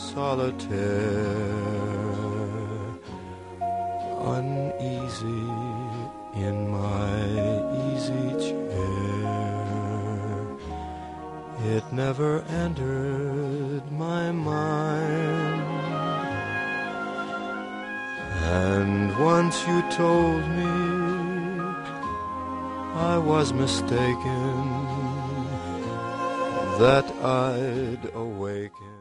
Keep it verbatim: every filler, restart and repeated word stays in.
solitaire, uneasy in my easy chair. It never entered my mind, and once you told me I was mistaken, that I'd awaken.